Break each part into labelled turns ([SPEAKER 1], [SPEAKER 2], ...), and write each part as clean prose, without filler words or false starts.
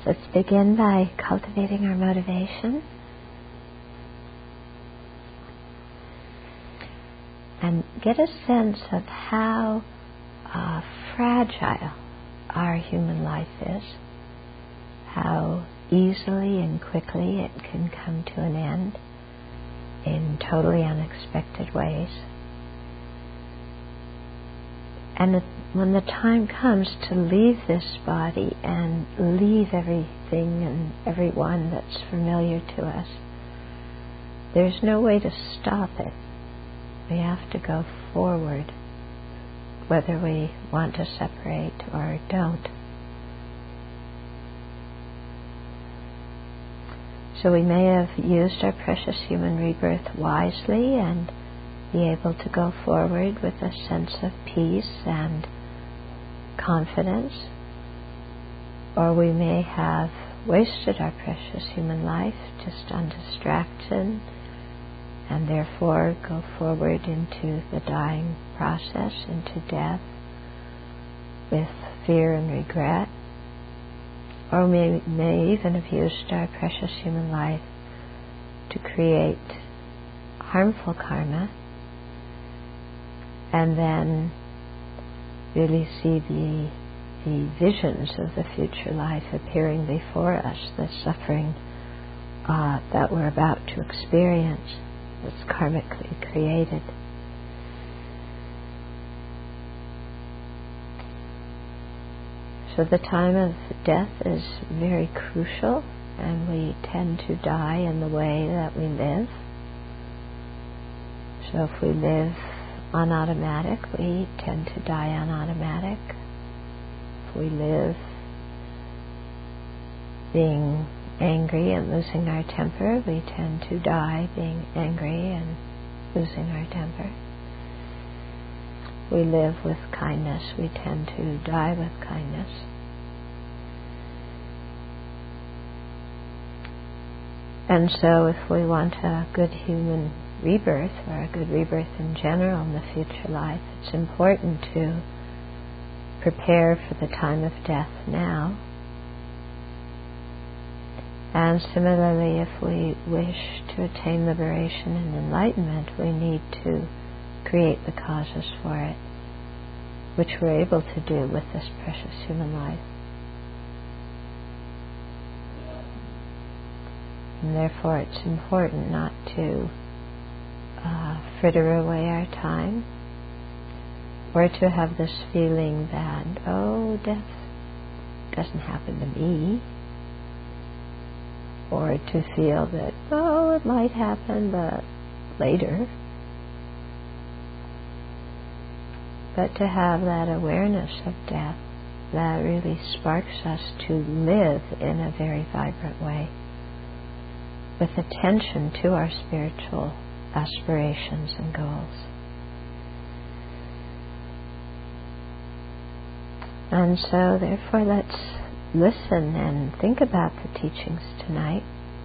[SPEAKER 1] Let's begin by cultivating our motivation and get a sense of how fragile our human life is, how easily and quickly it can come to an end in totally unexpected ways. And when the time comes to leave this body and leave everything and everyone that's familiar to us, there's no way to stop it. We have to go forward, whether we want to separate or don't. So we may have used our precious human rebirth wisely and be able to go forward with a sense of peace and confidence, or we may have wasted our precious human life just on distraction and therefore go forward into the dying process, into death, with fear and regret. Or we may even have used our precious human life to create harmful karma and then really see the visions of the future life appearing before us, the suffering that we're about to experience that's karmically created. So the time of death is very crucial, and we tend to die in the way that we live. So if we live on automatic, we tend to die on automatic. If we live being angry and losing our temper, we tend to die being angry and losing our temper. We live with kindness, we tend to die with kindness. And so if we want a good human rebirth, or a good rebirth in general in the future life, it's important to prepare for the time of death now. And similarly, if we wish to attain liberation and enlightenment, we need to create the causes for it, which we're able to do with this precious human life. And therefore it's important not to fritter away our time, or to have this feeling that, oh, death doesn't happen to me, or to feel that, oh, it might happen, but later. But to have that awareness of death that really sparks us to live in a very vibrant way, with attention to our spiritual aspirations and goals. And so therefore let's listen and think about the teachings tonight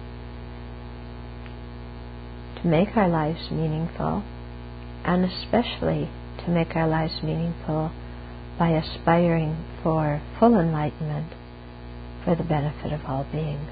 [SPEAKER 1] to make our lives meaningful, and especially to make our lives meaningful by aspiring for full enlightenment for the benefit of all beings.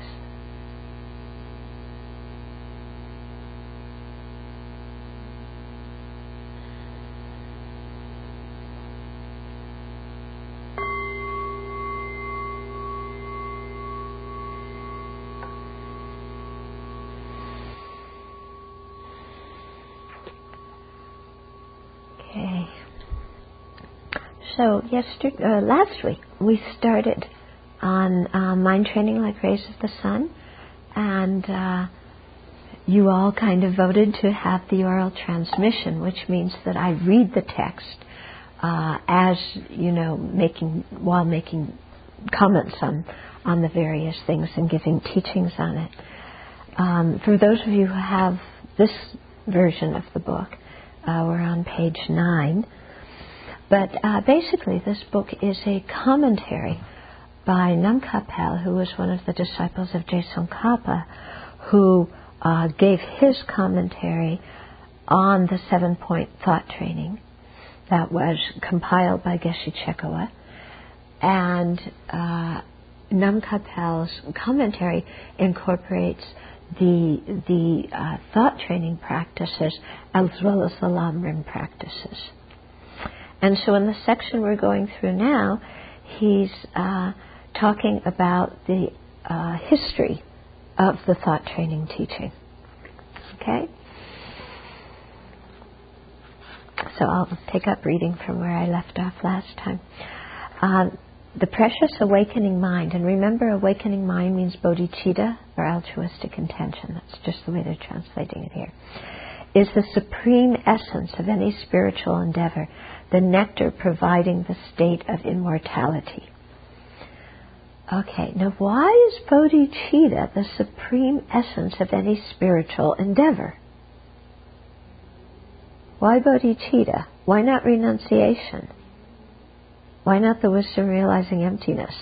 [SPEAKER 1] So last week we started on mind training like rays of the sun, and you all kind of voted to have the oral transmission, which means that I read the text as you know, while making comments on the various things and giving teachings on it. For those of you who have this version of the book, we're on page 9. But basically this book is a commentary by Namkha, who was one of the disciples of Je Tsongkhapa, who gave his commentary on the 7-point thought training that was compiled by Geshe Chekawa. And Namkapel's commentary incorporates the thought training practices as well as the Lamrim practices. And so in the section we're going through now, he's talking about the history of the thought training teaching. Okay? So I'll pick up reading from where I left off last time. The precious awakening mind, and remember awakening mind means bodhicitta or altruistic intention, that's just the way they're translating it here, is the supreme essence of any spiritual endeavor, the nectar providing the state of immortality. Okay, now why is bodhicitta the supreme essence of any spiritual endeavor? Why bodhicitta? Why not renunciation? Why not the wisdom realizing emptiness?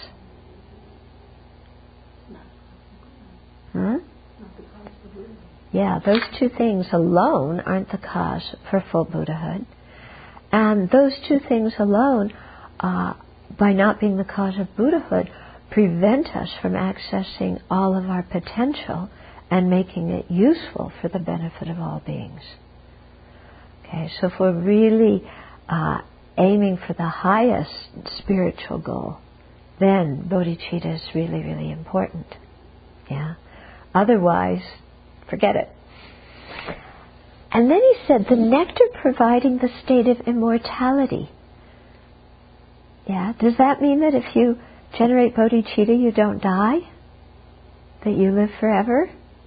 [SPEAKER 1] Yeah, those two things alone aren't the cause for full Buddhahood. And those two things alone, by not being the cause of Buddhahood, prevent us from accessing all of our potential and making it useful for the benefit of all beings. Okay, so if we're really aiming for the highest spiritual goal, then bodhicitta is really, really important. Yeah. Otherwise, forget it. And then he said, the nectar providing the state of immortality. Yeah. Does that mean that if you generate bodhicitta, you don't die? That you live forever?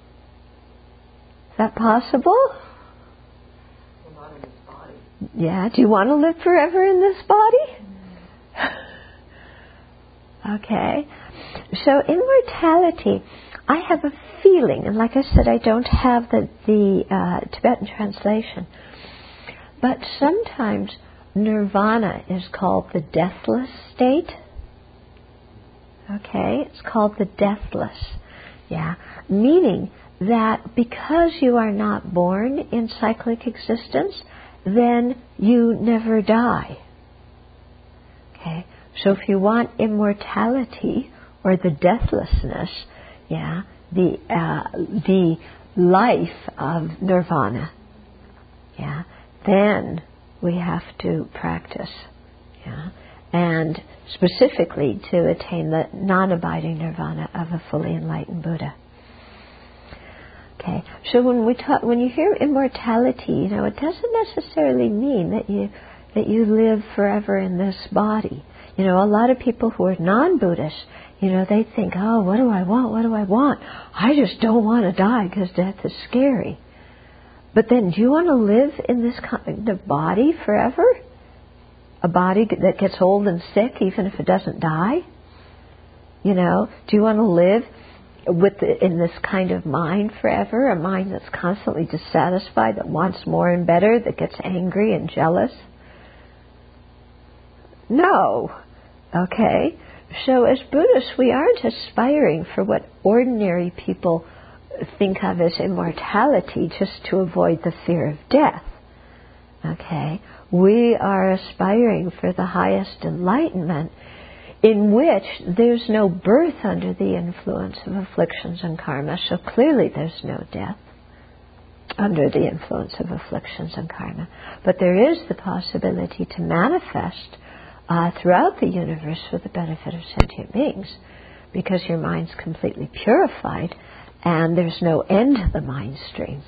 [SPEAKER 1] Is that possible? Yeah, do you want to live forever in this body? Okay. So immortality, I have a feeling, and like I said, I don't have the Tibetan translation, but sometimes nirvana is called the deathless state. Okay, it's called the deathless. Yeah, meaning that because you are not born in cyclic existence, then you never die. Okay, so if you want immortality or the deathlessness, yeah, the life of nirvana, yeah, then we have to practice, yeah, and specifically to attain the non-abiding nirvana of a fully enlightened Buddha. Okay, so when you hear immortality, it doesn't necessarily mean that you live forever in this body. A lot of people who are non-Buddhist, they think, oh, what do I want? What do I want? I just don't want to die because death is scary. But then, do you want to live in this kind of body forever? A body that gets old and sick even if it doesn't die? Do you want to live in this kind of mind forever, a mind that's constantly dissatisfied, that wants more and better, that gets angry and jealous? No. Okay? So as Buddhists, we aren't aspiring for what ordinary people think of as immortality just to avoid the fear of death. Okay? We are aspiring for the highest enlightenment, in which there's no birth under the influence of afflictions and karma, so clearly there's no death under the influence of afflictions and karma. But there is the possibility to manifest throughout the universe for the benefit of sentient beings, because your mind's completely purified and there's no end to the mind stream.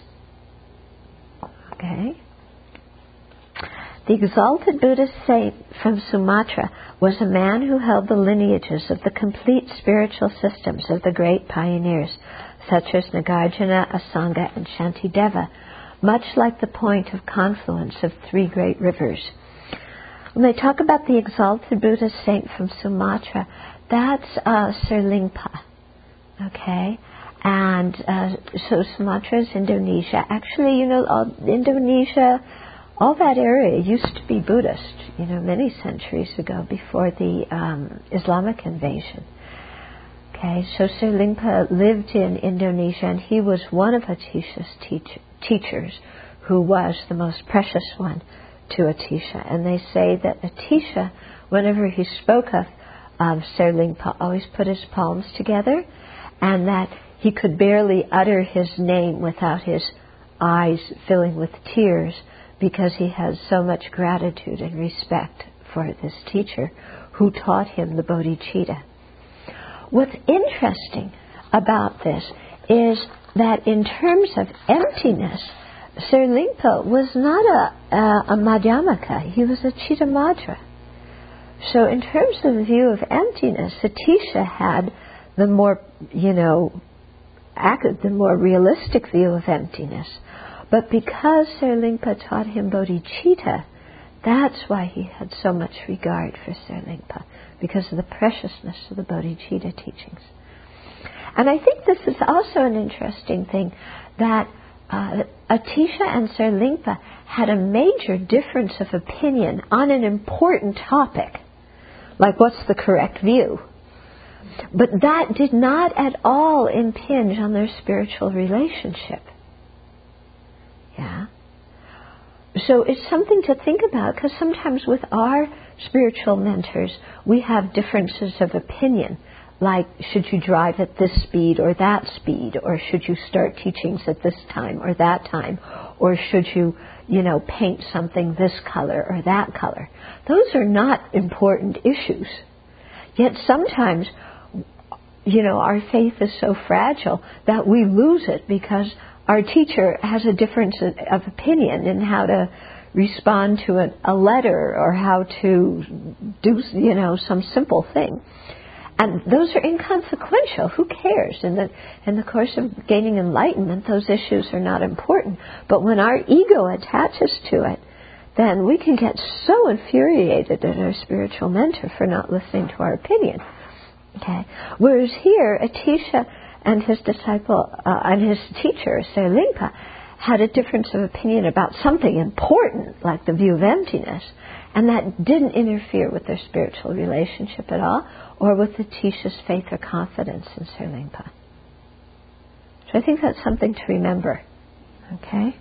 [SPEAKER 1] Okay? The exalted Buddhist saint from Sumatra was a man who held the lineages of the complete spiritual systems of the great pioneers, such as Nagarjuna, Asanga, and Shantideva, much like the point of confluence of three great rivers. When they talk about the exalted Buddhist saint from Sumatra, that's Sirlingpa. Okay? And so Sumatra is Indonesia. Actually, Indonesia, all that area used to be Buddhist, many centuries ago before the Islamic invasion. Okay, so Sirlingpa lived in Indonesia, and he was one of Atisha's teachers, who was the most precious one to Atisha. And they say that Atisha, whenever he spoke of Sir Lingpa always put his palms together, and that he could barely utter his name without his eyes filling with tears, because he has so much gratitude and respect for this teacher who taught him the bodhicitta. What's interesting about this is that in terms of emptiness, Sir Lingpa was not a Madhyamaka, he was a Chittamadra. So in terms of the view of emptiness, Atisha had the more, the more realistic view of emptiness. But because Sir Lingpa taught him bodhicitta, that's why he had so much regard for Sir Lingpa, because of the preciousness of the bodhicitta teachings. And I think this is also an interesting thing, that Atisha and Sir Lingpa had a major difference of opinion on an important topic, like what's the correct view. But that did not at all impinge on their spiritual relationship. Yeah. So it's something to think about, because sometimes with our spiritual mentors, we have differences of opinion, like should you drive at this speed or that speed, or should you start teachings at this time or that time, or should you, paint something this color or that color. Those are not important issues. Yet sometimes, our faith is so fragile that we lose it because our teacher has a difference of opinion in how to respond to a letter, or how to do, some simple thing. And those are inconsequential. Who cares? In the course of gaining enlightenment, those issues are not important. But when our ego attaches to it, then we can get so infuriated at our spiritual mentor for not listening to our opinion. Okay. Whereas here, Atisha and his disciple and his teacher, Sir Lingpa, had a difference of opinion about something important, like the view of emptiness, and that didn't interfere with their spiritual relationship at all, or with Atisha's faith or confidence in Sir Lingpa. So I think that's something to remember. Okay?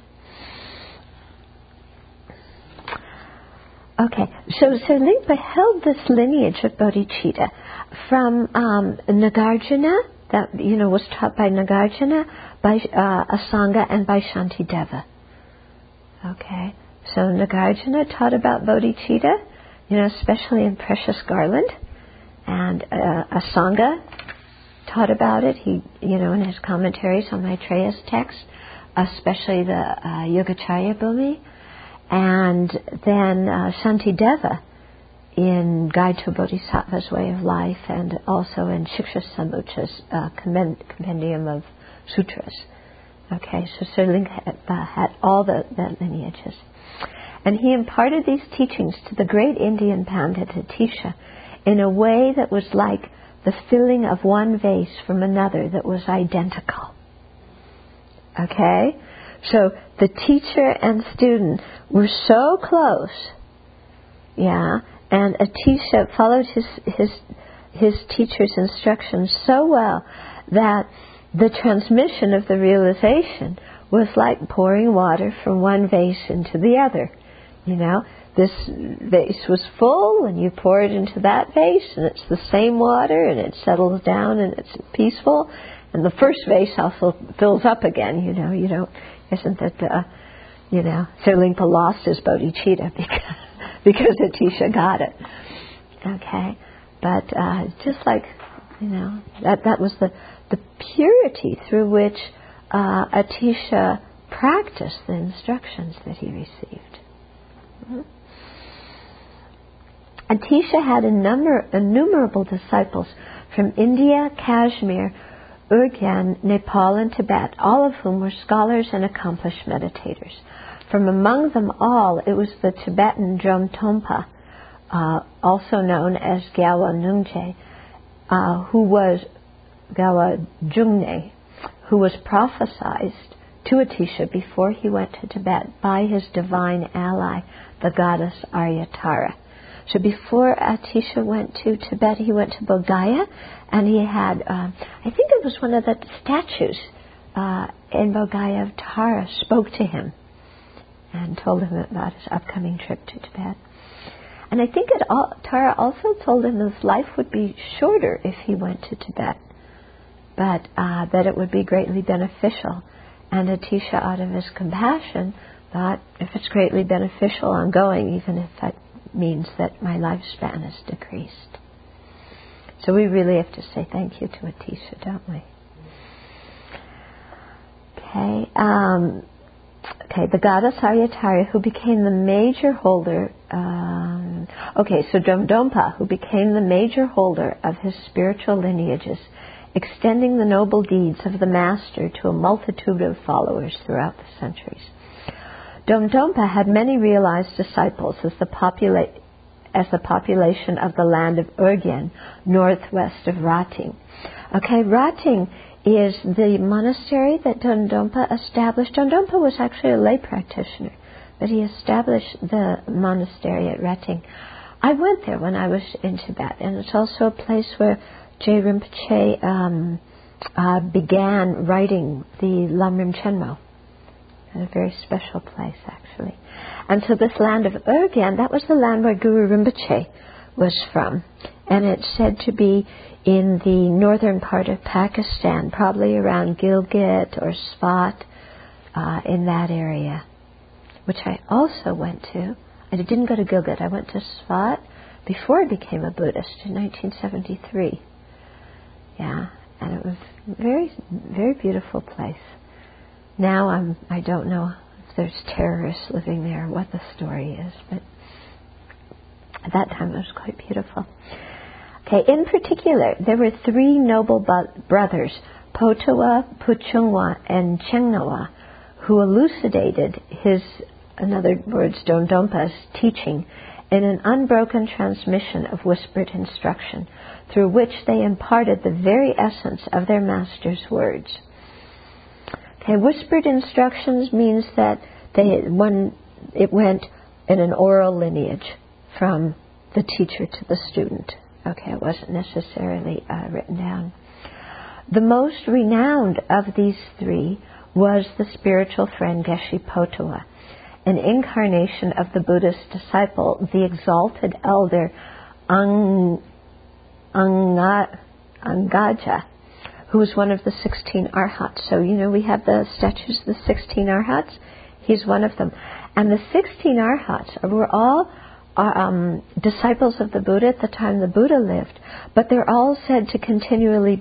[SPEAKER 1] Okay, so Sir Lingpa held this lineage of bodhicitta from Nagarjuna, that was taught by Nagarjuna, by Asanga, and by Shantideva. Okay, so Nagarjuna taught about bodhicitta, especially in Precious Garland, and Asanga taught about it. He, in his commentaries on Maitreya's text, especially the Yogacarya Bhumi, and then Shantideva in Guide to a Bodhisattva's Way of Life, and also in Shiksha Sambucha's compendium of sutras. Okay, so Sir Lingpa had all the lineages. And he imparted these teachings to the great Indian Pandit Atisha in a way that was like the filling of one vase from another that was identical. Okay? So the teacher and student were so close, and Atisha followed his teacher's instructions so well that the transmission of the realization was like pouring water from one vase into the other. This vase was full, and you pour it into that vase, and it's the same water, and it settles down, and it's peaceful. And the first vase also fills up again. Isn't that Sir Lingpa lost his bodhicitta because Atisha got it. Okay, but just like that was the purity through which Atisha practiced the instructions that he received. Mm-hmm. Atisha had innumerable disciples from India, Kashmir, Urgyen, Nepal, and Tibet, all of whom were scholars and accomplished meditators. From among them all, it was the Tibetan Drom Tompa, also known as Gyalwa Nungje, Gyalwa Jungne, who was prophesied to Atisha before he went to Tibet by his divine ally, the goddess Aryatara. So before Atisha went to Tibet, he went to Bodh and he had, I think it was one of the statues in Bodh Gaya of Tara spoke to him and told him about his upcoming trip to Tibet. And I think Tara also told him his life would be shorter if he went to Tibet, but that it would be greatly beneficial. And Atisha, out of his compassion, thought, if it's greatly beneficial, I'm going, even if that means that my lifespan is decreased. So we really have to say thank you to Atisha, don't we? Okay, the goddess Aryatari, who became the major holder, so Domdonpa, who became the major holder of his spiritual lineages, extending the noble deeds of the master to a multitude of followers throughout the centuries. Domdonpa had many realized disciples as the population of the land of Urgen, northwest of Rating. Okay, Rating is the monastery that Domdonpa established. Domdonpa was actually a lay practitioner, but he established the monastery at Rating. I went there when I was in Tibet, and it's also a place where Je Rinpoche began writing the Lamrim Chenmo. A very special place, actually. And so this land of Urgen, that was the land where Guru Rinpoche was from. And it's said to be in the northern part of Pakistan, probably around Gilgit or Swat, in that area, which I also went to. I didn't go to Gilgit. I went to Swat before I became a Buddhist in 1973. Yeah, and it was a very, very beautiful place. Now I don't know if there's terrorists living there, what the story is, but at that time it was quite beautiful. Okay, in particular, there were three noble brothers, Potawa, Puchungwa, and Chengnawa, who elucidated his, in other words, Domdonpa's teaching in an unbroken transmission of whispered instruction, through which they imparted the very essence of their master's words. Okay, whispered instructions means that it went in an oral lineage from the teacher to the student. Okay, it wasn't necessarily written down. The most renowned of these three was the spiritual friend Geshe Potawa, an incarnation of the Buddhist disciple, the exalted elder Angaja, who was one of the 16 Arhats. So, we have the statues of the 16 Arhats. He's one of them. And the 16 Arhats were all disciples of the Buddha at the time the Buddha lived, but they're all said to continuously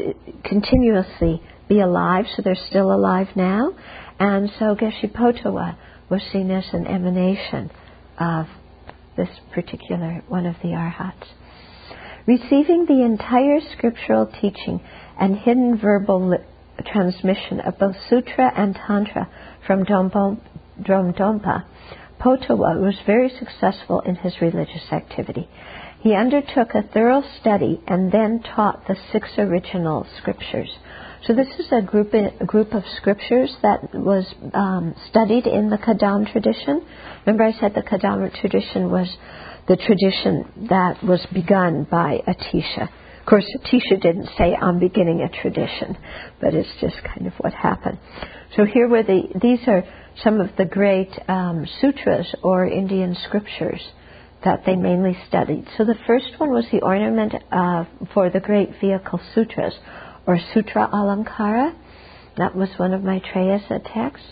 [SPEAKER 1] be alive, so they're still alive now. And so Geshe Potawa was seen as an emanation of this particular one of the Arhats. Receiving the entire scriptural teaching and hidden verbal transmission of both Sutra and Tantra from Domdonpa, Potawa was very successful in his religious activity. He undertook a thorough study and then taught the 6 original scriptures. So this is a group of scriptures that was studied in the Kadam tradition. Remember I said the Kadam tradition was the tradition that was begun by Atisha. Of course, Atisha didn't say, I'm beginning a tradition, but it's just kind of what happened. So here were these are some of the great sutras or Indian scriptures that they mainly studied. So the first one was the ornament for the great vehicle sutras, or Sutra Alankara. That was one of Maitreya's texts.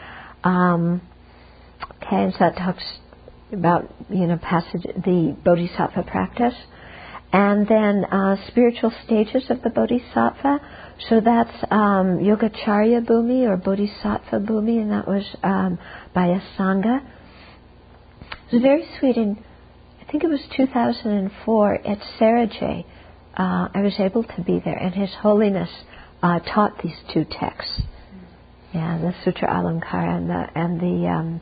[SPEAKER 1] So that talks about the Bodhisattva practice. And then spiritual stages of the Bodhisattva. So that's Yogacharya Bhumi or Bodhisattva Bhumi, and that was by a Sangha. It was very sweet. I think it was 2004 at Saranjay. I was able to be there, and His Holiness taught these 2 texts. Yeah, the Sutra Alankara and the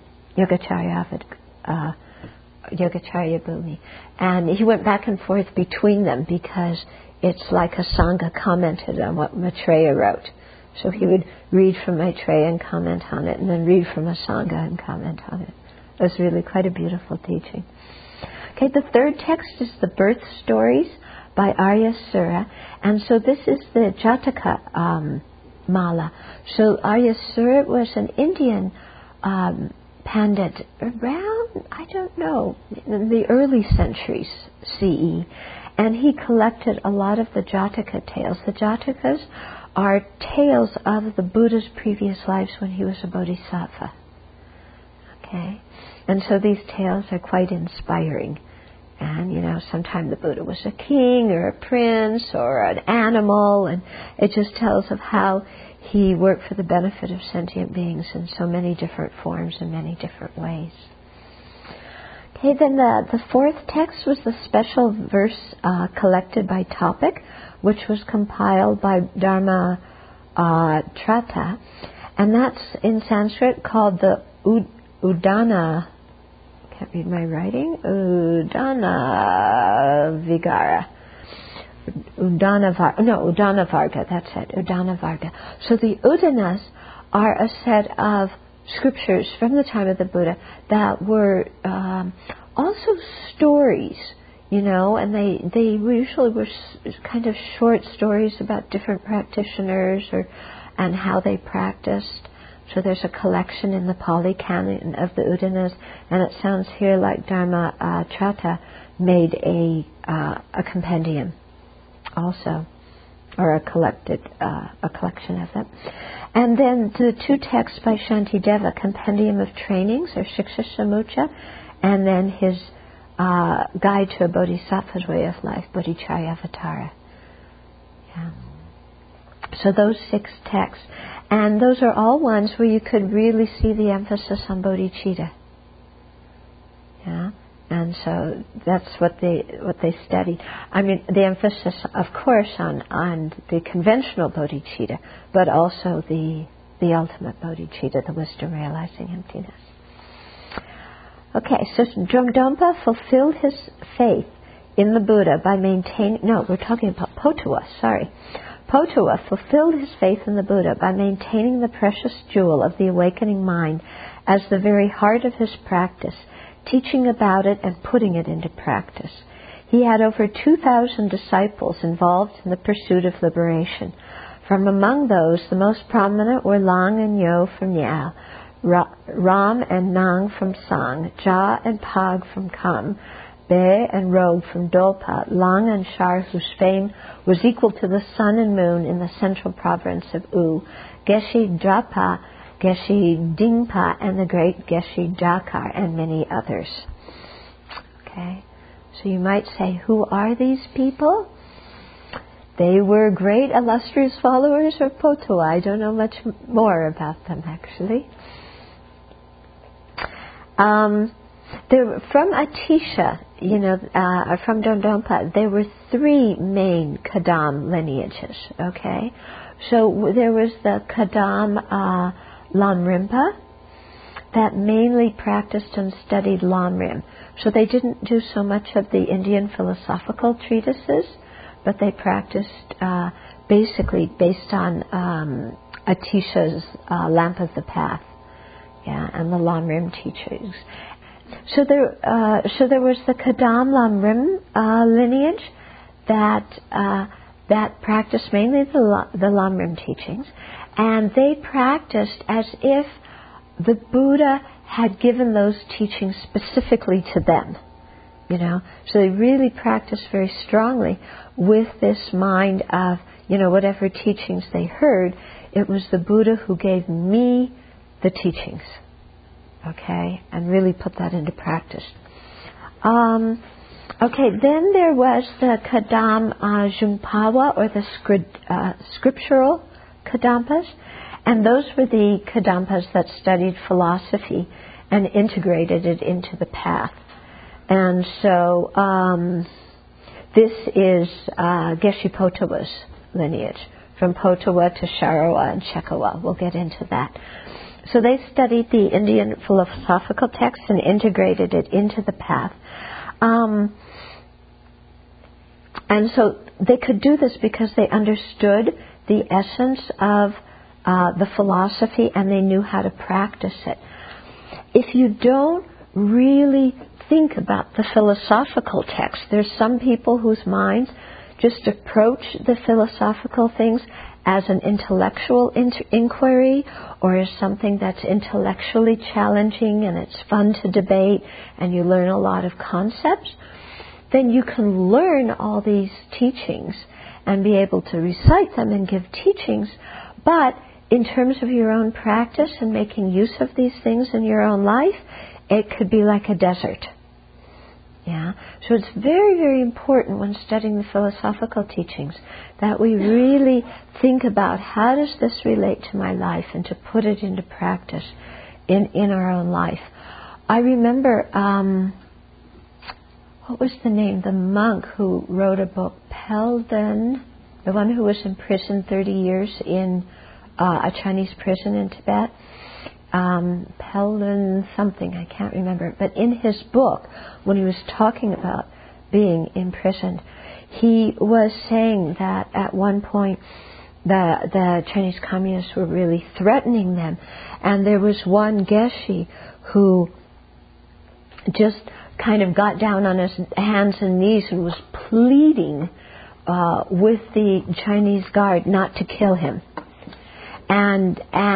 [SPEAKER 1] Yogacharya Bhumi. And he went back and forth between them because it's like a Sangha commented on what Maitreya wrote. So he would read from Maitreya and comment on it, and then read from a Sangha and comment on it. It was really quite a beautiful teaching. Okay, the third text is the birth stories by Arya Sura. And so this is the Jataka Mala. So Arya Sura was an Indian pandit around don't know, in the early centuries CE, and he collected a lot of the Jataka tales. The Jatakas are tales of the Buddha's previous lives when he was a bodhisattva. Okay, and so these tales are quite inspiring. And, sometimes the Buddha was a king or a prince or an animal, and it just tells of how he worked for the benefit of sentient beings in so many different forms and many different ways. Okay, then the fourth text was the special verse collected by topic, which was compiled by Dharma Trata, and that's in Sanskrit called the Udana. Can't read my writing. Udana Vigara. Udana Varga, that's it. Udana Varga. So the Udanas are a set of scriptures from the time of the Buddha that were also stories, and they usually were kind of short stories about different practitioners and how they practiced. So there's a collection in the Pali Canon of the Udanas, and it sounds here like Dharma Trata made a compendium also, or a collection of them. And then the two texts by Shantideva, Compendium of Trainings, or Shiksha Samucha, and then his Guide to a Bodhisattva's Way of Life, Bodhicharyavatara. Yeah. So those 6 texts. And those are all ones where you could really see the emphasis on bodhicitta. Yeah, and so that's what they studied. I mean, the emphasis, of course, on the conventional bodhicitta, but also the ultimate bodhicitta, the wisdom realizing emptiness. Okay, so Dromdonpa fulfilled his faith in the Buddha by maintaining. No, we're talking about Potawa. Sorry. Potawa fulfilled his faith in the Buddha by maintaining the precious jewel of the awakening mind as the very heart of his practice, teaching about it and putting it into practice. He had over 2,000 disciples involved in the pursuit of liberation. From among those, the most prominent were Lang and Yo from Yao, Ram and Nang from Sang, Ja and Pag from Kham, Be and Rogue from Dolpa, Lang and Shar, whose fame was equal to the sun and moon in the central province of U, Geshe Drapa, Geshe Dingpa, and the great Geshe Jakar, and many others. Okay, so you might say, who are these people? They were great illustrious followers of Potawa. I don't know much more about them, actually. From Atisha, from Dromdonpa, there were 3 main Kadam lineages, okay? So there was the Kadam Lamrimpa that mainly practiced and studied Lamrim. So they didn't do so much of the Indian philosophical treatises, but they practiced basically based on Atisha's Lamp of the Path, and the Lamrim teachings. So there was the Kadam Lamrim lineage that practiced mainly the Lamrim teachings, and they practiced as if the Buddha had given those teachings specifically to them. So they really practiced very strongly with this mind of, whatever teachings they heard, it was the Buddha who gave me the teachings. Okay, and really put that into practice. Okay, then there was the Kadam Jungpawa, or the scriptural Kadampas, and those were the Kadampas that studied philosophy and integrated it into the path. And so this is Geshe Potawa's lineage, from Potawa to Sharawa and Chekawa. We'll get into that. So they studied the Indian philosophical texts and integrated it into the path. And so they could do this because they understood the essence of the philosophy and they knew how to practice it. If you don't really think about the philosophical text, there's some people whose minds just approach the philosophical things as an intellectual inquiry, or as something that's intellectually challenging and it's fun to debate and you learn a lot of concepts, then you can learn all these teachings and be able to recite them and give teachings. But in terms of your own practice and making use of these things in your own life, it could be like a desert. Yeah? So it's very, very important when studying the philosophical teachings that we really think about how does this relate to my life and to put it into practice in our own life. I remember, what was the name? The monk who wrote a book, Pelden, the one who was in prison 30 years in a Chinese prison in Tibet. Pelden something, I can't remember. But in his book, when he was talking about being imprisoned, he was saying that at one point the Chinese communists were really threatening them. And there was one Geshe who just kind of got down on his hands and knees and was pleading with the Chinese guard not to kill him. And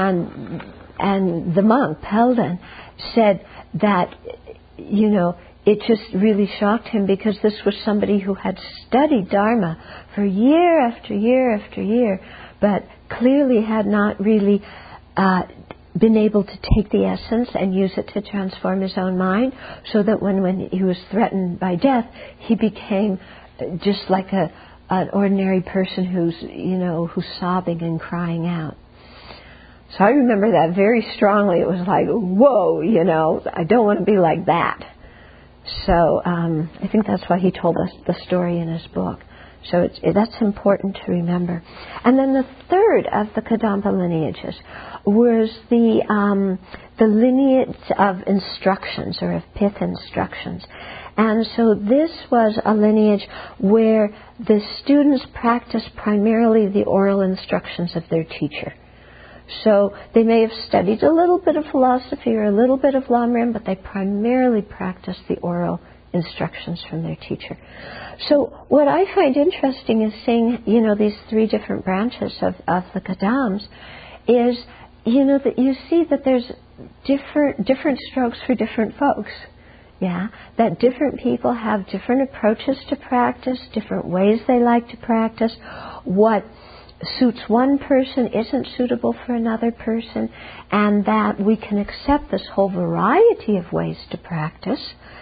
[SPEAKER 1] the monk, Pelden, said that, you know, it just really shocked him because this was somebody who had studied Dharma for year after year after year, but clearly had not really been able to take the essence and use it to transform his own mind, so that when he was threatened by death, he became just like an ordinary person who's sobbing and crying out. So I remember that very strongly. It was like, whoa, I don't want to be like that. So I think that's why he told us the story in his book. So that's important to remember. And then the third of the Kadampa lineages was the lineage of instructions, or of pith instructions. And so this was a lineage where the students practiced primarily the oral instructions of their teacher. So they may have studied a little bit of philosophy or a little bit of Lamrim, but they primarily practiced the oral instructions from their teacher. So what I find interesting is seeing, these three different branches of the Kadams is, that you see that there's different strokes for different folks. Yeah, that different people have different approaches to practice, different ways they like to practice. What suits one person isn't suitable for another person, and that we can accept this whole variety of ways to practice,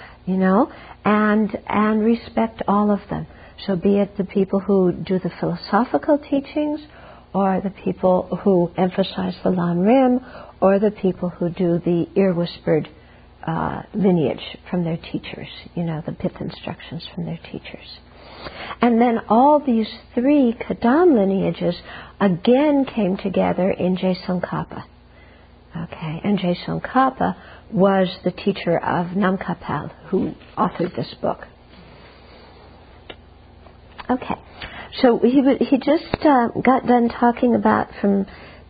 [SPEAKER 1] and respect all of them. So be it the people who do the philosophical teachings, or the people who emphasize the Lamrim, or the people who do the ear-whispered lineage from their teachers, the pith instructions from their teachers. And then all these three Kadam lineages again came together in Je Tsongkhapa. Okay, and Je Tsongkhapa was the teacher of Namkapal, who authored this book. Okay, so he just got done talking about from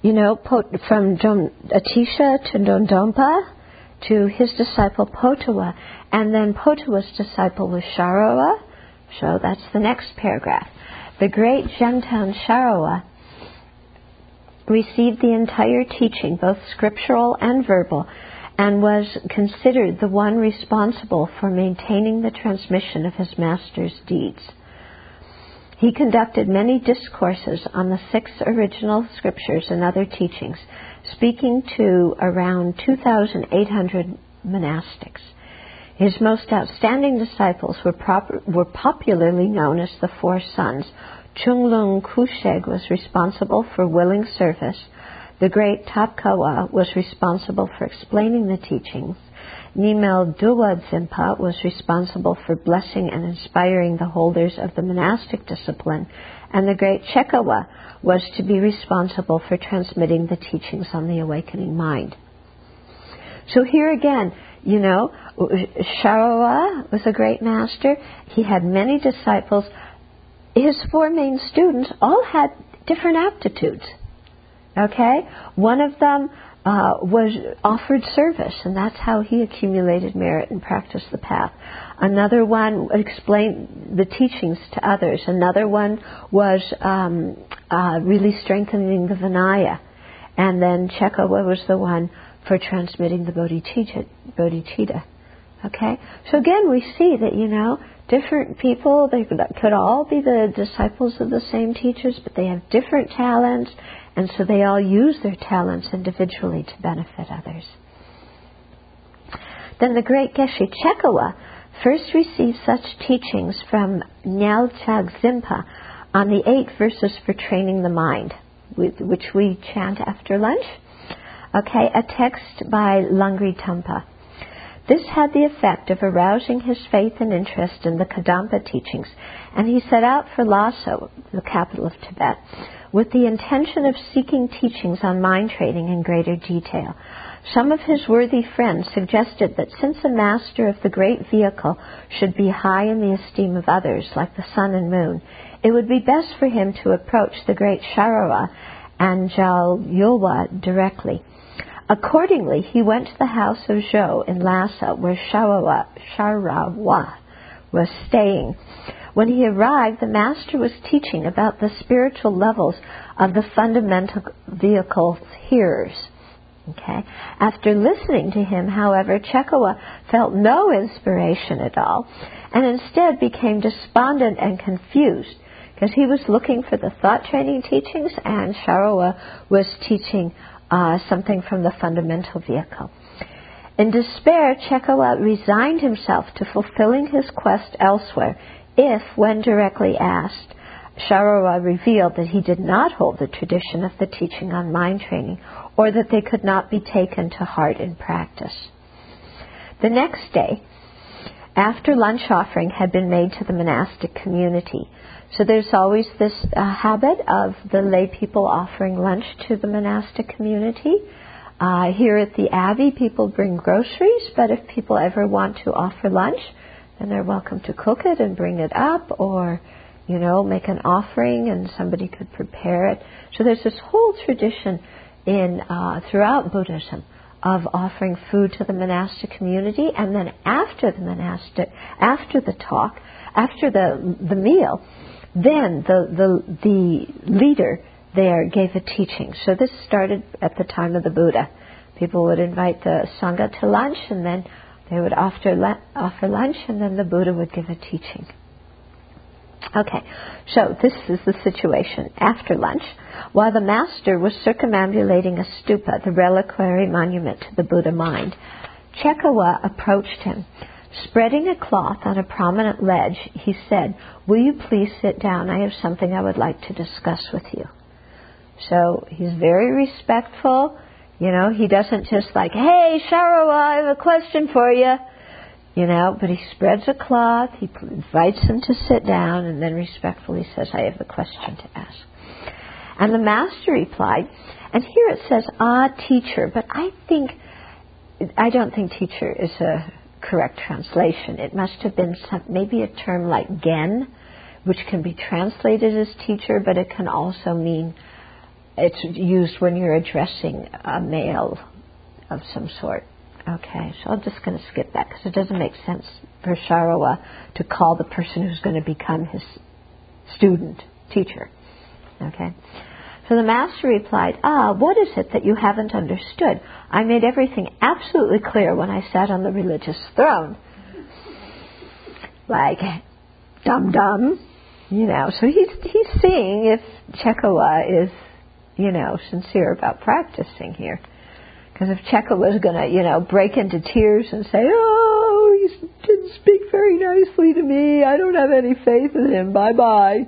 [SPEAKER 1] Atisha to Dondonpa to his disciple Potawa, and then Potawa's disciple was Sharawa. So that's the next paragraph. The great Gemtown Sharawa received the entire teaching, both scriptural and verbal, and was considered the one responsible for maintaining the transmission of his master's deeds. He conducted many discourses on the 6 original scriptures and other teachings, speaking to around 2,800 monastics. His most outstanding disciples were popularly known as the 4 sons. Chunglung Kusheg was responsible for willing service. The great Tapkawa was responsible for explaining the teachings. Nimel Duwa Zimpa was responsible for blessing and inspiring the holders of the monastic discipline. And the great Chekawa was to be responsible for transmitting the teachings on the awakening mind. So here again, Sharawa was a great master. He had many disciples. His 4 main students all had different aptitudes. Okay? One of them was offered service, and that's how he accumulated merit and practiced the path. Another one explained the teachings to others. Another one was really strengthening the Vinaya. And then Chekawa was the one for transmitting the bodhicitta. Okay? So again, we see that, different people, they could all be the disciples of the same teachers, but they have different talents, and so they all use their talents individually to benefit others. Then the great Geshe Chekawa first received such teachings from Nyalchag Zimpa on the 8 verses for training the mind, which we chant after lunch. Okay, a text by Langri Tampa. This had the effect of arousing his faith and interest in the Kadampa teachings, and he set out for Lhasa, the capital of Tibet, with the intention of seeking teachings on mind training in greater detail. Some of his worthy friends suggested that since a master of the great vehicle should be high in the esteem of others, like the sun and moon, it would be best for him to approach the great Sharawa and Jalulwa directly. Accordingly, he went to the house of Zhou in Lhasa, where Sharawa was staying. When he arrived, the master was teaching about the spiritual levels of the fundamental vehicle's hearers. Okay. After listening to him, however, Chekawa felt no inspiration at all, and instead became despondent and confused, because he was looking for the thought training teachings, and Sharawa was teaching something from the fundamental vehicle. In despair, Chekawa resigned himself to fulfilling his quest elsewhere, if, when directly asked, Sharawa revealed that he did not hold the tradition of the teaching on mind training, or that they could not be taken to heart in practice. The next day, after lunch offering had been made to the monastic community, so there's always this habit of the lay people offering lunch to the monastic community. Here at the Abbey, people bring groceries, but if people ever want to offer lunch, then they're welcome to cook it and bring it up, or, make an offering and somebody could prepare it. So there's this whole tradition throughout Buddhism of offering food to the monastic community, and then after the meal, then the leader there gave a teaching. So this started at the time of the Buddha. People would invite the Sangha to lunch, and then they would offer lunch, and then the Buddha would give a teaching. Okay, so this is the situation. After lunch, while the master was circumambulating a stupa, the reliquary monument to the Buddha mind, Chekawa approached him. Spreading a cloth on a prominent ledge, he said, "Will you please sit down? I have something I would like to discuss with you." So he's very respectful. He doesn't just like, "Hey, Sharawa, I have a question for you." But he spreads a cloth, he invites him to sit down, and then respectfully says, "I have a question to ask." And the master replied, and here it says, teacher, but I don't think teacher is a correct translation. It must have been maybe a term like gen, which can be translated as teacher, but it can also mean it's used when you're addressing a male of some sort. Okay, so I'm just going to skip that because it doesn't make sense for Sharawa to call the person who's going to become his student teacher. Okay, so the master replied, what is it that you haven't understood? I made everything absolutely clear when I sat on the religious throne. Like, dum-dum, So he's seeing if Chekawa is, sincere about practicing here. Because if Chekawa was going to, break into tears and say, "Oh, he didn't speak very nicely to me. I don't have any faith in him. Bye-bye."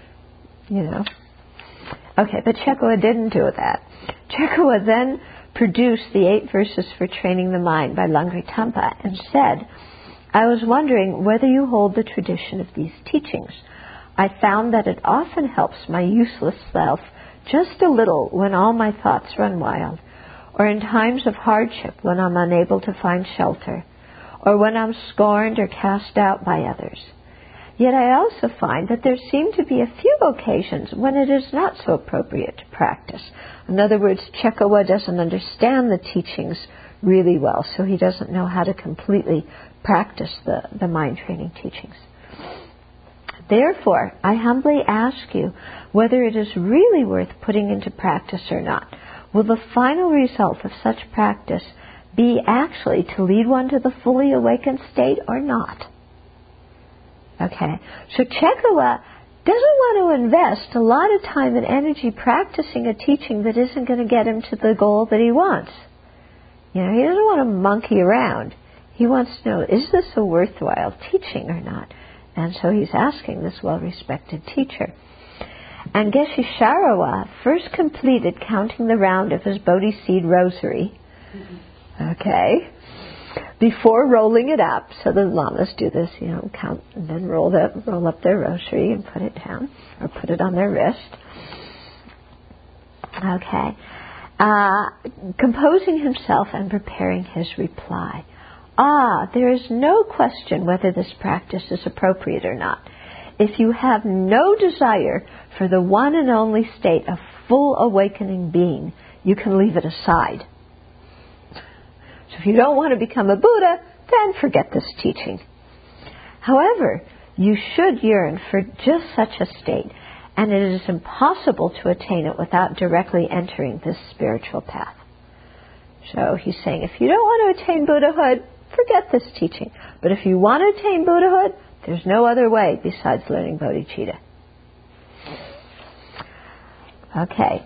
[SPEAKER 1] Okay, but Chekawa didn't do that. Chekawa then produced the 8 verses for training the mind by Langri Tampa and said, "I was wondering whether you hold the tradition of these teachings. I found that it often helps my useless self just a little when all my thoughts run wild, or in times of hardship when I'm unable to find shelter, or when I'm scorned or cast out by others. Yet I also find that there seem to be a few occasions when it is not so appropriate to practice. In other words, Chekawa doesn't understand the teachings really well, so he doesn't know how to completely practice the mind training teachings. Therefore, I humbly ask you whether it is really worth putting into practice or not. Will the final result of such practice be actually to lead one to the fully awakened state or not? Okay, so Chekawa doesn't want to invest a lot of time and energy practicing a teaching that isn't going to get him to the goal that he wants. He doesn't want to monkey around. He wants to know, is this a worthwhile teaching or not? And so he's asking this well-respected teacher. And Geshe Sharawa first completed counting the round of his Bodhi seed rosary, before rolling it up. So the lamas do this, count and then roll up their rosary and put it down, or put it on their wrist. Composing himself and preparing his reply. There is no question whether this practice is appropriate or not. If you have no desire for the one and only state of full awakening being, you can leave it aside. So if you don't want to become a Buddha, then forget this teaching. However, you should yearn for just such a state, and it is impossible to attain it without directly entering this spiritual path. So he's saying, if you don't want to attain Buddhahood, forget this teaching. But if you want to attain Buddhahood, there's no other way besides learning bodhicitta. Okay.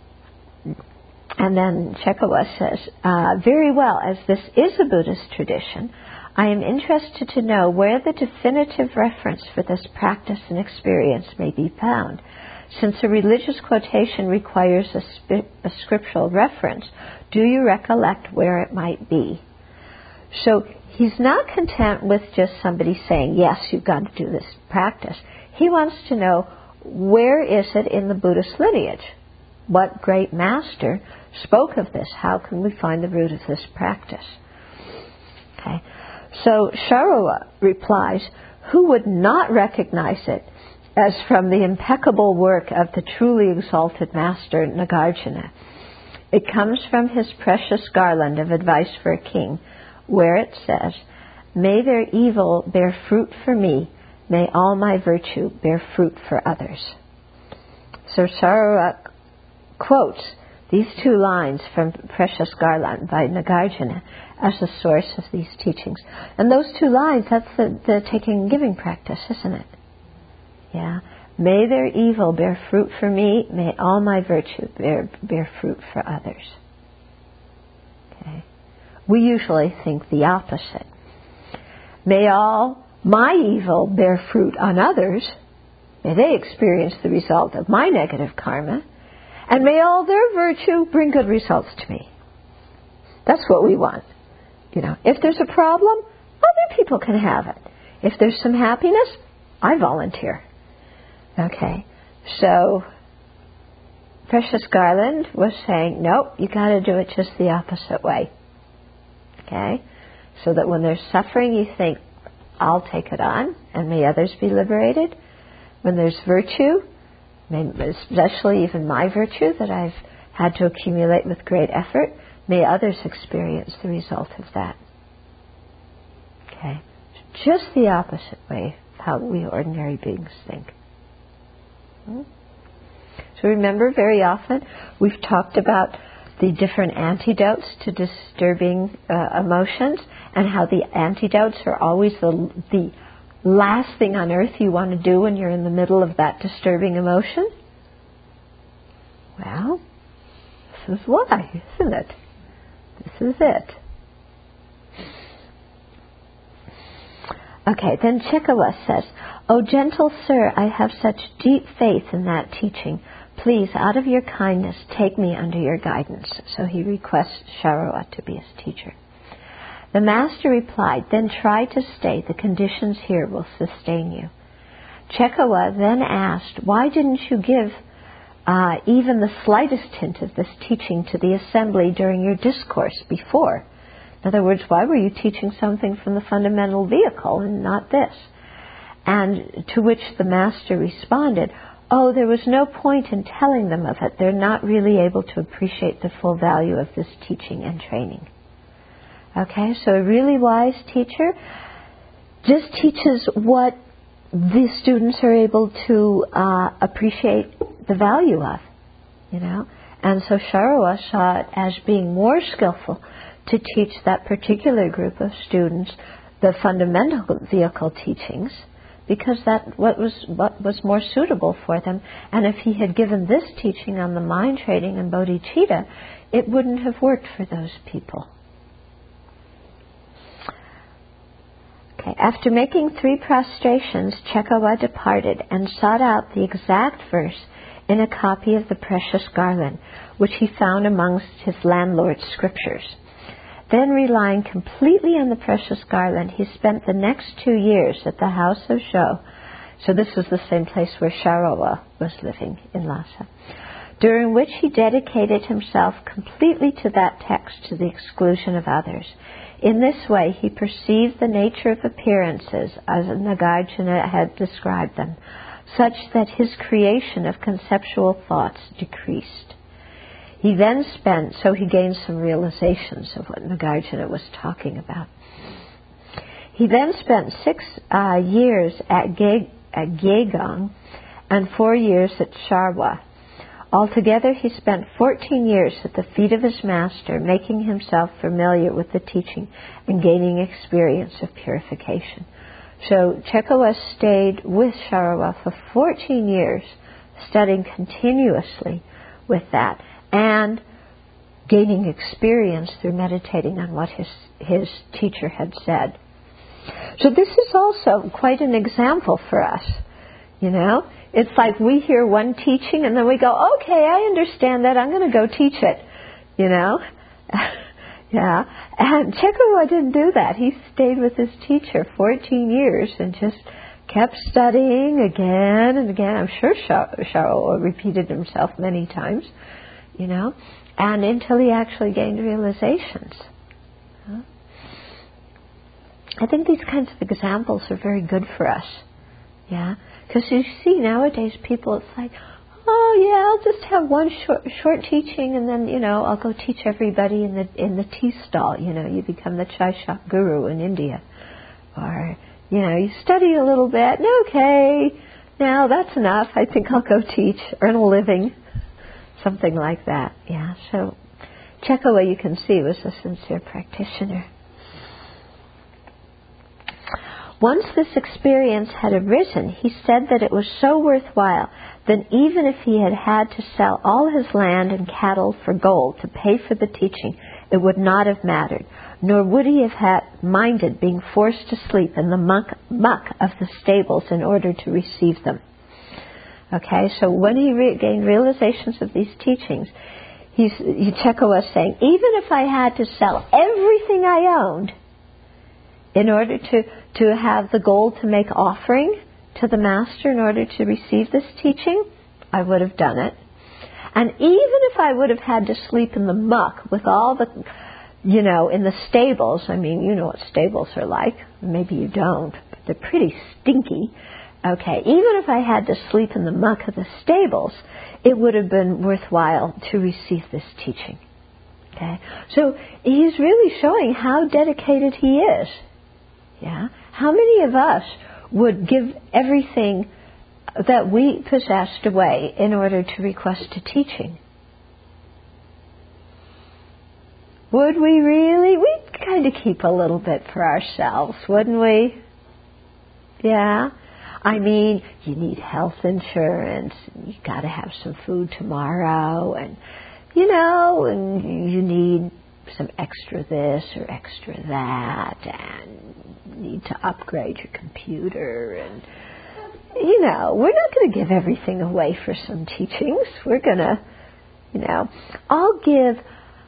[SPEAKER 1] And then Chekawa says, very well, as this is a Buddhist tradition, I am interested to know where the definitive reference for this practice and experience may be found. Since a religious quotation requires a scriptural reference, do you recollect where it might be? So he's not content with just somebody saying, yes, you've got to do this practice. He wants to know, where is it in the Buddhist lineage? What great master spoke of this? How can we find the root of this practice? Okay. So Sharawa replies, who would not recognize it as from the impeccable work of the truly exalted master Nagarjuna? It comes from his precious garland of advice for a king, where it says, may their evil bear fruit for me, may all my virtue bear fruit for others. So Sharawa quotes these two lines from Precious Garland by Nagarjuna as the source of these teachings. And those two lines, that's the taking and giving practice, isn't it? Yeah. May their evil bear fruit for me, may all my virtue bear fruit for others. Okay. We usually think the opposite. May all my evil bear fruit on others, may they experience the result of my negative karma, and may all their virtue bring good results to me. That's what we want. If there's a problem, other people can have it. If there's some happiness, I volunteer. Okay, so Precious Garland was saying, nope, you got to do it just the opposite way. Okay, so that when there's suffering, you think, I'll take it on, and may others be liberated. When there's virtue, especially even my virtue that I've had to accumulate with great effort, may others experience the result of that. Okay, just the opposite way of how we ordinary beings think. So remember, very often we've talked about the different antidotes to disturbing emotions, and how the antidotes are always the last thing on earth you want to do when you're in the middle of that disturbing emotion. Well, this is why, isn't it? This is it. Okay, then Chekawa says, O gentle sir, I have such deep faith in that teaching. Please, out of your kindness, take me under your guidance. So he requests Sharawa to be his teacher. The master replied, then try to stay. The conditions here will sustain you. Chekawa then asked, why didn't you give even the slightest hint of this teaching to the assembly during your discourse before? In other words, why were you teaching something from the fundamental vehicle and not this? And to which the master responded, "Oh, there was no point in telling them of it. They're not really able to appreciate the full value of this teaching and training." Okay, so a really wise teacher just teaches what the students are able to appreciate the value of, you know. And so Sharawa saw it as being more skillful to teach that particular group of students the fundamental vehicle teachings, because that what was more suitable for them. And if he had given this teaching on the mind training and bodhicitta, it wouldn't have worked for those people. Okay, after making 3 prostrations, Chekawa departed and sought out the exact verse in a copy of the Precious Garland, which he found amongst his landlord's scriptures. Then, relying completely on the Precious Garland, he spent the next 2 years at the house of Zhou. So this was the same place where Sharawa was living in Lhasa, during which he dedicated himself completely to that text to the exclusion of others. In this way, he perceived the nature of appearances as Nagarjuna had described them, such that his creation of conceptual thoughts decreased. He then spent, so he gained some realizations of what Nagarjuna was talking about. He then spent 6 years at Gyegong and 4 years at Sharwa. Altogether, he spent 14 years at the feet of his master, making himself familiar with the teaching and gaining experience of purification. So Chekawa stayed with Sharawa for 14 years, studying continuously with that and gaining experience through meditating on what his teacher had said. So this is also quite an example for us, you know. It's like we hear one teaching and then we go, okay, I understand that, I'm going to go teach it, you know. Yeah, and Chekawa didn't do that. He stayed with his teacher 14 years and just kept studying again and again. I'm sure Sharawa repeated himself many times, you know, and until he actually gained realizations. Huh? I think these kinds of examples are very good for us, yeah, because you see nowadays people, it's like, oh yeah, I'll just have one short teaching and then, you know, I'll go teach everybody in the tea stall. You know, you become the chai shop guru in India. Or, you know, you study a little bit, and okay, now that's enough. I think I'll go teach, earn a living, something like that. Yeah, so Chekawa, you can see, was a sincere practitioner. Once this experience had arisen, he said that it was so worthwhile that even if he had had to sell all his land and cattle for gold to pay for the teaching, it would not have mattered, nor would he have had minded being forced to sleep in the muck of the stables in order to receive them. Okay, so when he gained realizations of these teachings, Chekawa was saying, even if I had to sell everything I owned in order to have the gold to make offering to the master in order to receive this teaching, I would have done it. And even if I would have had to sleep in the muck with all the, you know, in the stables, I mean, you know what stables are like. Maybe you don't, but they're pretty stinky. Okay, even if I had to sleep in the muck of the stables, it would have been worthwhile to receive this teaching. Okay, so he's really showing how dedicated he is. Yeah, how many of us would give everything that we possessed away in order to request a teaching? Would we really? We'd kind of keep a little bit for ourselves, wouldn't we? Yeah. I mean, you need health insurance, and you got to have some food tomorrow, and, you know, and you need some extra this or extra that, and need to upgrade your computer, and, you know, we're not going to give everything away for some teachings. We're going to, you know, I'll give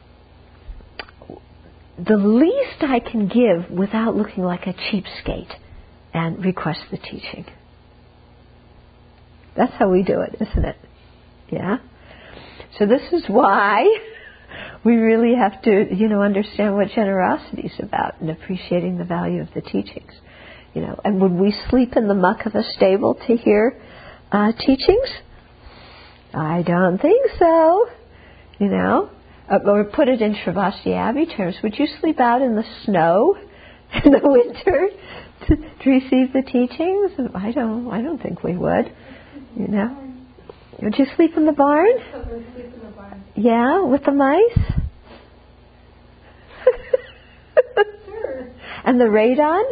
[SPEAKER 1] the least I can give without looking like a cheapskate and request the teaching. That's how we do it, isn't it? Yeah? So this is why we really have to, you know, understand what generosity is about and appreciating the value of the teachings. And would we sleep in the muck of a stable to hear teachings? I don't think so. Or put it in Sravasti Abbey terms. Would you sleep out in the snow in the winter to receive the teachings? I don't think we would. Would you sleep in the barn? Yeah, with the mice?
[SPEAKER 2] Sure.
[SPEAKER 1] And the radon?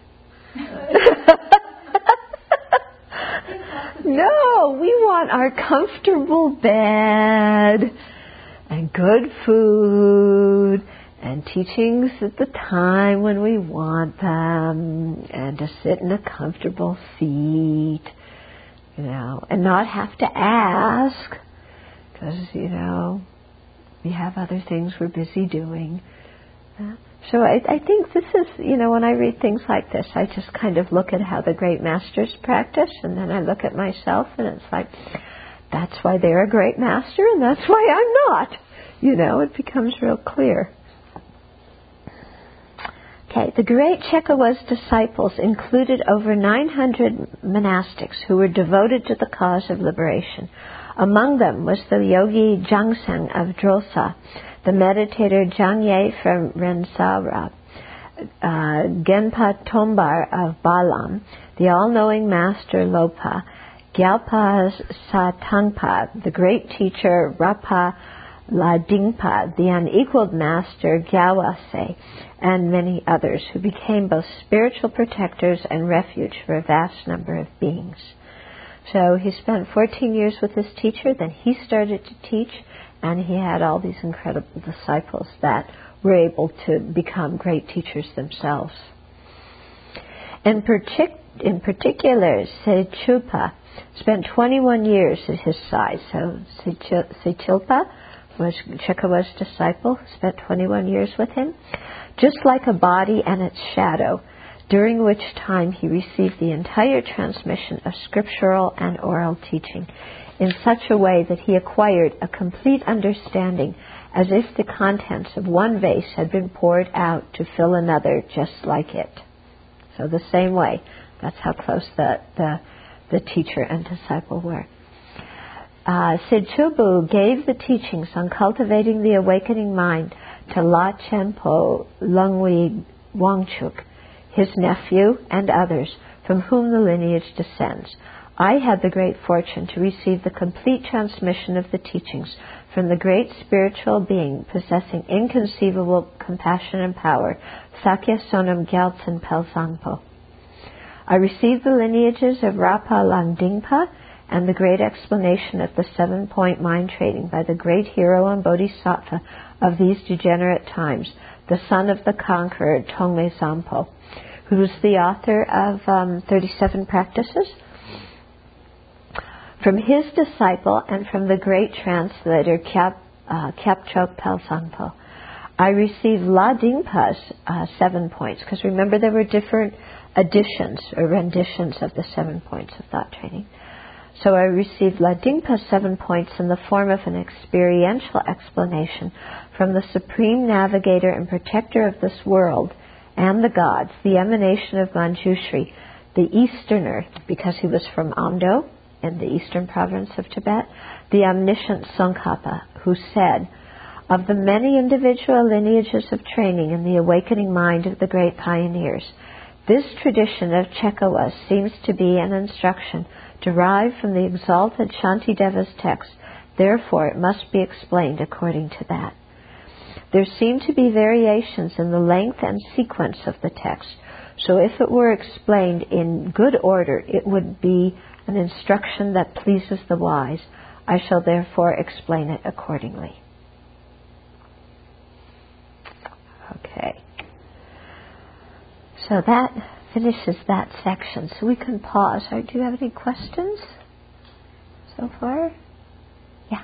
[SPEAKER 1] No, we want our comfortable bed and good food and teachings at the time when we want them, and to sit in a comfortable seat, and not have to ask, because, we have other things we're busy doing. So I think this is, when I read things like this, I just kind of look at how the great masters practice, and then I look at myself, and it's like, that's why they're a great master, and that's why I'm not. It becomes real clear. Okay, the great Chekawa's disciples included over 900 monastics who were devoted to the cause of liberation. Among them was the yogi Jangsang of Drosa, the meditator Jangye from Rensara, Genpa Tombar of Balam, the all-knowing master Lopa, Gyalpa Satangpa, the great teacher Rapa Ladingpa, the unequaled master Gyawase, and many others who became both spiritual protectors and refuge for a vast number of beings. So he spent 14 years with his teacher, then he started to teach, and he had all these incredible disciples that were able to become great teachers themselves. In particular, Sechilpa spent 21 years at his side. So Sechilpa was Chekawa's disciple, spent 21 years with him, just like a body and its shadow, during which time he received the entire transmission of scriptural and oral teaching in such a way that he acquired a complete understanding, as if the contents of one vase had been poured out to fill another just like it. So the same way, that's how close the teacher and disciple were. Sidchubu gave the teachings on cultivating the awakening mind to La Chenpo Lungwi Wangchuk, his nephew, and others from whom the lineage descends. I had the great fortune to receive the complete transmission of the teachings from the great spiritual being possessing inconceivable compassion and power, Sakya Sonam Gyaltsen Pelzangpo. I received the lineages of Rapa Langdingpa and the great explanation of the 7-point mind training by the great hero and bodhisattva of these degenerate times, the son of the conqueror Tongme Zampo, who was the author of 37 practices. From his disciple and from the great translator Kyabchok Pelzangpo, I received La Dingpa's 7 points, because remember there were different editions or renditions of the 7 points of thought training. So I received La Dingpa's 7 points in the form of an experiential explanation from the supreme navigator and protector of this world and the gods, the emanation of Manjushri, the Easterner, because he was from Amdo in the eastern province of Tibet, the omniscient Tsongkhapa, who said, of the many individual lineages of training in the awakening mind of the great pioneers, this tradition of Chekawa seems to be an instruction derived from the exalted Shantideva's text. Therefore, it must be explained according to that. There seem to be variations in the length and sequence of the text, so if it were explained in good order, it would be an instruction that pleases the wise. I shall therefore explain it accordingly. Okay. So that finishes that section. So we can pause. Do you have any questions so far? Yeah.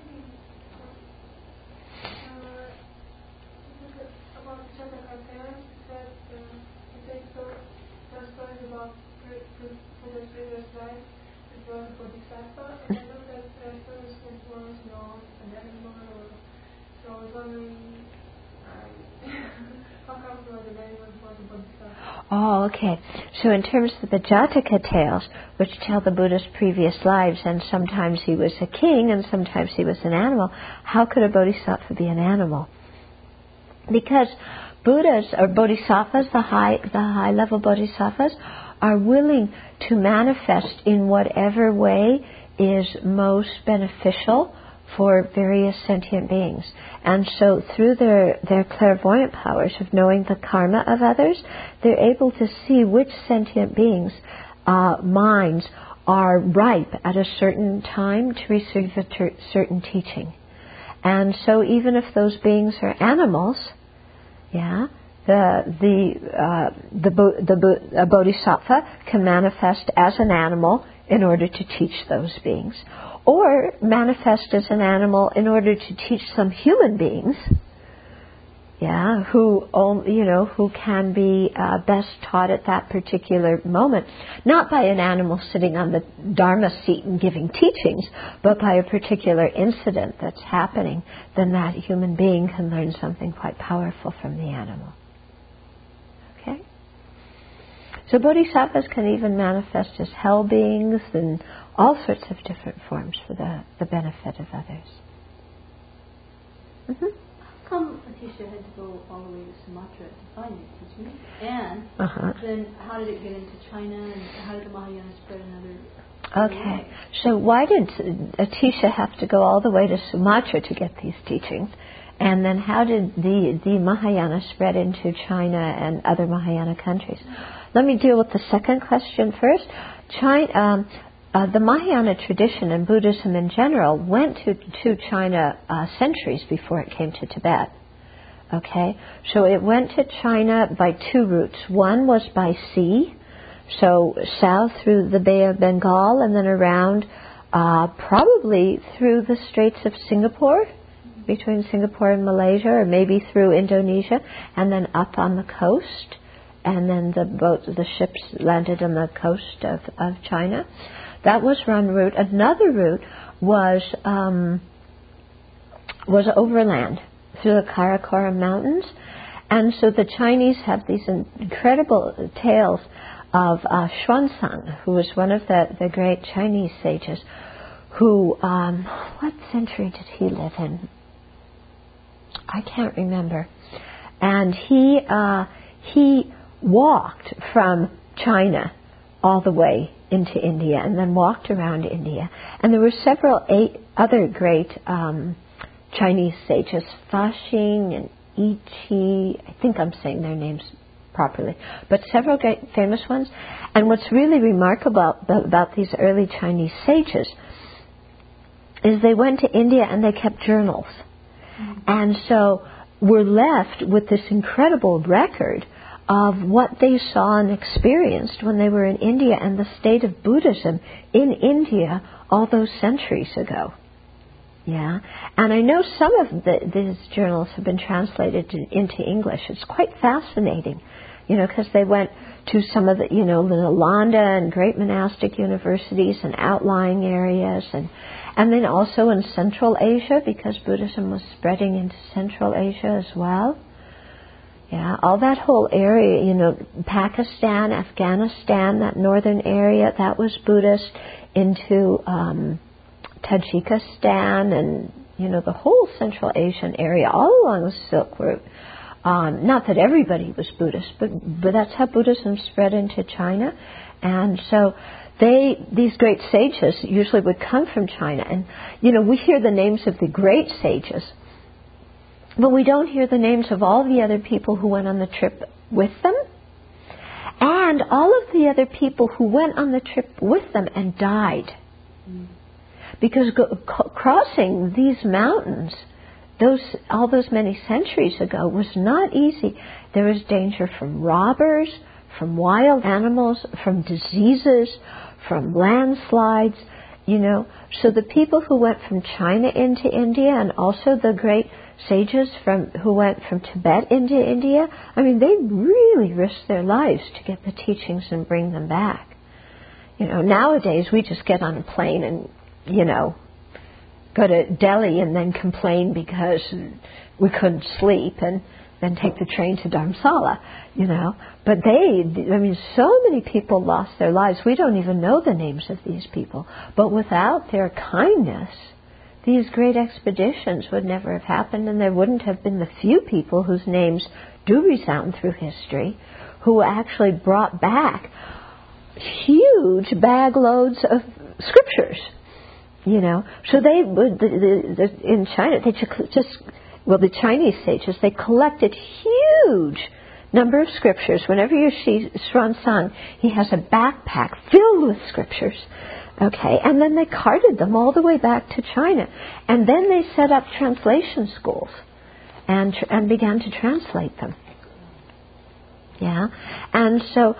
[SPEAKER 2] About Chakakantara, that it takes the story about the previous life, it was a bodhisattva, and I know that stories was not an animal, or so I was wondering how come the name was a bodhisattva?
[SPEAKER 1] Oh, okay. So in terms of the Jataka tales, which tell the Buddha's previous lives, and sometimes he was a king and sometimes he was an animal, how could a bodhisattva be an animal? Because Buddhas, or bodhisattvas, the high level bodhisattvas, are willing to manifest in whatever way is most beneficial for various sentient beings. And so through their clairvoyant powers of knowing the karma of others, they're able to see which sentient beings' minds are ripe at a certain time to receive a certain teaching. And so even if those beings are animals, a bodhisattva can manifest as an animal in order to teach those beings, or manifest as an animal in order to teach some human beings, who can be best taught at that particular moment, not by an animal sitting on the Dharma seat and giving teachings, but by a particular incident that's happening. Then that human being can learn something quite powerful from the animal. Okay? So bodhisattvas can even manifest as hell beings and all sorts of different forms for the benefit of others. Mm-hmm.
[SPEAKER 3] How come Atisha had to go all the way to Sumatra to find the teaching? And then how did it get into China, and how did the Mahayana spread in other
[SPEAKER 1] Okay, so why did Atisha have to go all the way to Sumatra to get these teachings? And then how did the Mahayana spread into China and other Mahayana countries? Let me deal with the second question first. The Mahayana tradition and Buddhism in general went to China centuries before it came to Tibet. Okay, so it went to China by two routes. One was by sea, so south through the Bay of Bengal and then around probably through the Straits of Singapore, between Singapore and Malaysia, or maybe through Indonesia, and then up on the coast, and then the ships landed on the coast of China. That was one route. Another route was overland through the Karakoram Mountains, and so the Chinese have these incredible tales of Xuanzang, who was one of the great Chinese sages, who what century did he live in? I can't remember. And he walked from China all the way into India and then walked around India. And there were eight other great Chinese sages, Fa Xing and Yi Qi, I think I'm saying their names properly, but several great famous ones. And what's really remarkable about these early Chinese sages is they went to India and they kept journals. And so we're left with this incredible record of what they saw and experienced when they were in India and the state of Buddhism in India all those centuries ago. Yeah, and I know some of these journals have been translated into English. It's quite fascinating, because they went to some of the, the Nalanda and great monastic universities and outlying areas, and then also in Central Asia, because Buddhism was spreading into Central Asia as well. Yeah, all that whole area, Pakistan, Afghanistan, that northern area, that was Buddhist, into Tajikistan and, the whole Central Asian area, all along the Silk Route. Not that everybody was Buddhist, but that's how Buddhism spread into China. And so these great sages usually would come from China. And, we hear the names of the great sages, but we don't hear the names of all the other people who went on the trip with them, and all of the other people who went on the trip with them and died. Because crossing these mountains, all those many centuries ago, was not easy. There was danger from robbers, from wild animals, from diseases, from landslides, So the people who went from China into India, and also the great sages who went from Tibet into India, they really risked their lives to get the teachings and bring them back. Nowadays we just get on a plane and, go to Delhi and then complain because we couldn't sleep. And then take the train to Dharamsala, But so many people lost their lives. We don't even know the names of these people. But without their kindness, these great expeditions would never have happened, and there wouldn't have been the few people whose names do resound through history who actually brought back huge bag loads of scriptures. So they would, in China, the Chinese sages, they collected huge number of scriptures. Whenever you see Xuanzang, he has a backpack filled with scriptures. Okay, and then they carted them all the way back to China. And then they set up translation schools and began to translate them. Yeah, and so,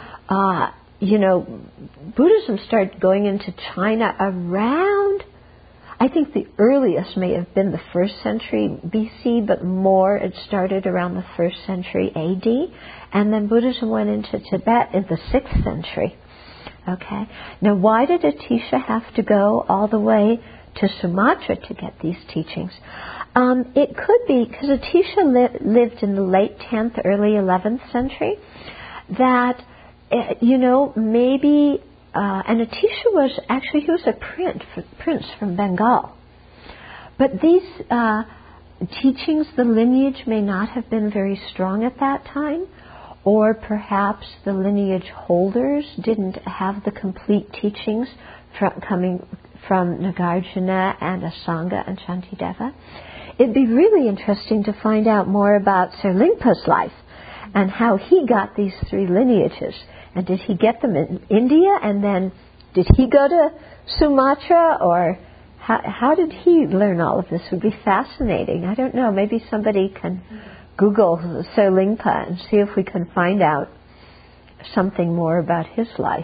[SPEAKER 1] Buddhism started going into China around, I think the earliest may have been the 1st century BC, but more it started around the 1st century AD. And then Buddhism went into Tibet in the 6th century. Okay. Now, why did Atisha have to go all the way to Sumatra to get these teachings? It could be because Atisha lived in the late 10th, early 11th century. That, maybe, and Atisha was actually, he was a prince from Bengal. But these teachings, the lineage may not have been very strong at that time. Or perhaps the lineage holders didn't have the complete teachings coming from Nagarjuna and Asanga and Shantideva. It'd be really interesting to find out more about Sir Lingpa's life and how he got these 3 lineages. And did he get them in India, and then did he go to Sumatra, or how did he learn all of this? Would be fascinating. I don't know, maybe somebody can Google Sir Lingpa and see if we can find out something more about his life.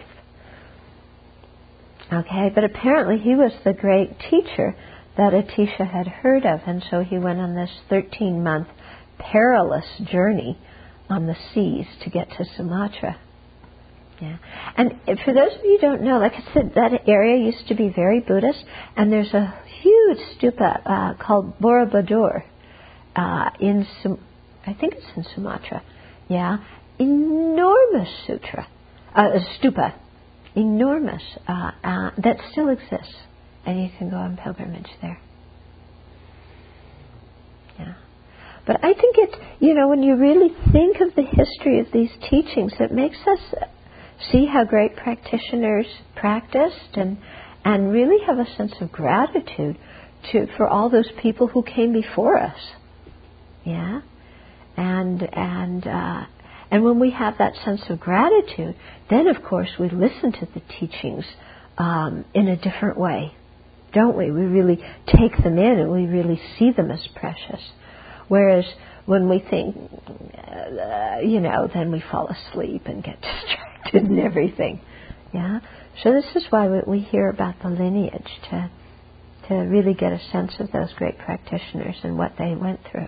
[SPEAKER 1] Okay, but apparently he was the great teacher that Atisha had heard of, and so he went on this 13-month perilous journey on the seas to get to Sumatra. Yeah, and for those of you who don't know, like I said, that area used to be very Buddhist, and there's a huge stupa called Borobudur I think it's in Sumatra. Yeah, enormous stupa, enormous, that still exists, and you can go on pilgrimage there. Yeah, but I think it, when you really think of the history of these teachings, it makes us see how great practitioners practiced and really have a sense of gratitude for all those people who came before us. Yeah. And when we have that sense of gratitude, then of course we listen to the teachings in a different way, don't we? We really take them in and we really see them as precious. Whereas when we think, then we fall asleep and get distracted and everything. Yeah. So this is why we hear about the lineage, to really get a sense of those great practitioners and what they went through.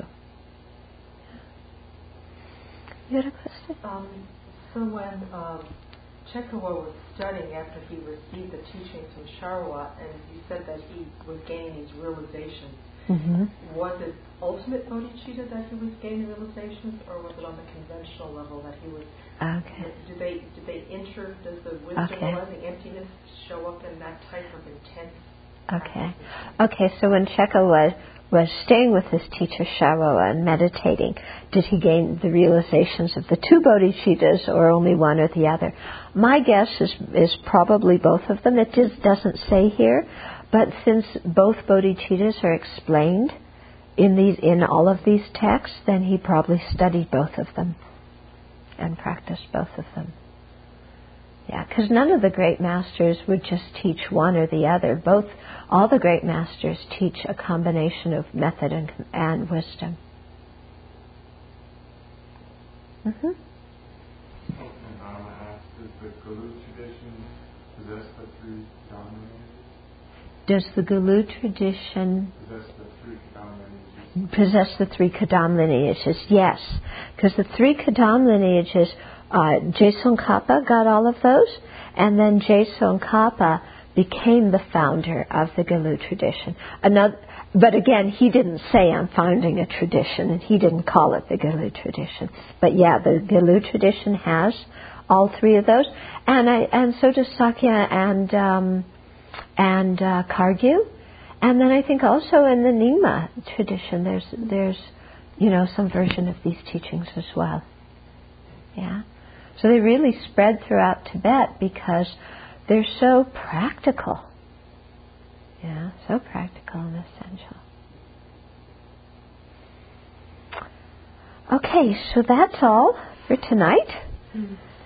[SPEAKER 1] You had a question?
[SPEAKER 4] So when Chekawa was studying after he received the teachings from Sharwa, and you said that he was gaining these realizations, was it ultimate bodhicitta that he was gaining realizations, or was it on the conventional level that he was? Okay. Did they enter? Does the wisdom or the emptiness show up in that type of intense?
[SPEAKER 1] Okay. So when Chekawa was staying with his teacher Sharwa and meditating, did he gain the realizations of the 2 bodhicittas or only one or the other? My guess is probably both of them. It just doesn't say here, but since both bodhicittas are explained in all of these texts, then he probably studied both of them and practiced both of them. Yeah, because none of the great masters would just teach one or the other. All the great masters teach a combination of method and wisdom.
[SPEAKER 5] Mm-hmm. Does the Gulu tradition possess the 3 Kadam lineages?
[SPEAKER 1] Does the Gulu tradition possess the 3 Kadam lineages? Yes, because the 3 Kadam lineages, Je Tsongkhapa got all of those, and then Je Tsongkhapa became the founder of the Gelug tradition. But again, he didn't say, I'm founding a tradition, and he didn't call it the Gelug tradition. But yeah, the Gelug tradition has all three of those, and so does Sakya and Kagyu, and then I think also in the Nyingma tradition, there's some version of these teachings as well. Yeah, so they really spread throughout Tibet because they're so practical. Yeah, so practical and essential. Okay, so that's all for tonight.